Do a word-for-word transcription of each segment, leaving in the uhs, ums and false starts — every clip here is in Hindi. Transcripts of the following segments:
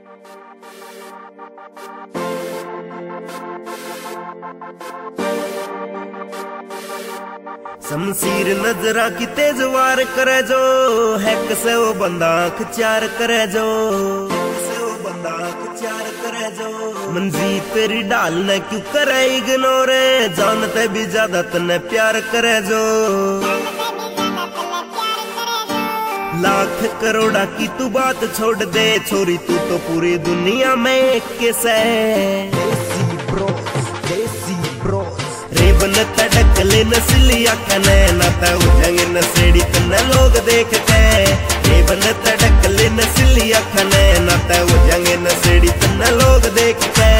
शमशीर नजरा की तेज वार करे जो है कसे वो बंदा आँख चार करे जो कसे वो बंदा आँख चार करे जो मंजी तेरी डाल न क्यों करे इग्नोर जानते भी ज्यादा तने प्यार करे जो लाख करोड़ा की तू बात छोड़ दे छोरी तू तो पूरी दुनिया में एक किस है रेबन तड़क ले नस्ली अखने न उठेंगे नसेड़ी तन्ने लोग देख के रेबन तड़क ले नस्ली अखने न उठेंगे नसेड़ी तन्ने लोग देख के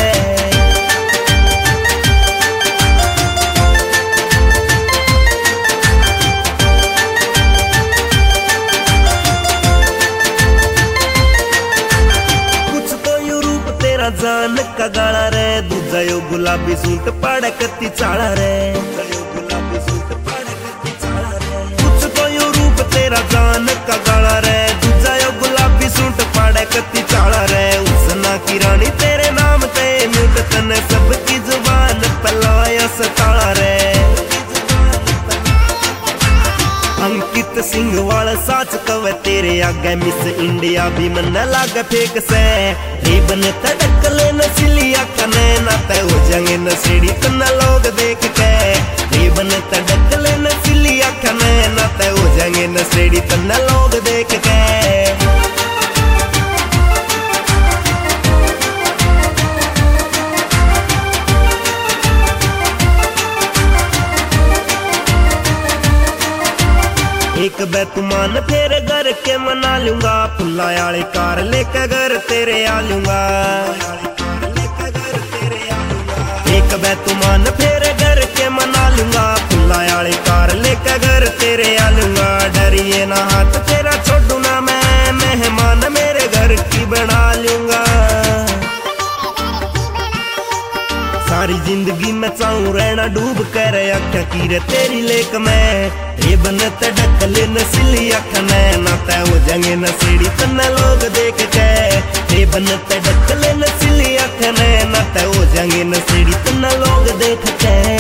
जान का गाला रे दूजा यो गुलाबी सूट पाड़े कत्ती चाड़ा रे गुलाबी सूट पाड़े कत्ती चाड़ा रे कुछ तो यो रूप तेरा जान का गाला रे दूजा यो गुलाबी सूट पाड़े कत्ती चाड़ा रे उसना की रानी तेरे नाम ते म्यूट तने सबकी जुबान पलाया सताड़ा रे अंकित सिंह वाला साच कवे तेरे आगे मिस इंडिया भी मन लागे फेक से रेबन तड़क ले नस्ली अखने ना ते हो जाएंगे नसेड़ी तन्ने लोग देख के रेबन तड़क ले नस्ली अखने ना ते हो जाएंगे नसेड़ी तन्ने लोग देख के एक बैतुमान फेर घर के मना लूंगा फुल्ला आले कार लेके घर तेरे आ लूंगा एक बैतुमान फेर घर के मना लूंगा फुल्ला आले कार लेके घर तेरे आ लूंगा डरिए ना हाथ तेरा छोड़ू ना मैं मेहमान मेरे घर की बना लूंगा सारी जिंदगी में चाहूं रहना डूब कर अख्या की रे तेरी लेक में रेबन तड़क ले नस्ली अखने ना ते हो जाएंगे नसेड़ी तन्ने लोग देख के रेबन तड़क ले नस्ली अखने ना ते हो जाएंगे नसेड़ी तन्ने लोग देख के।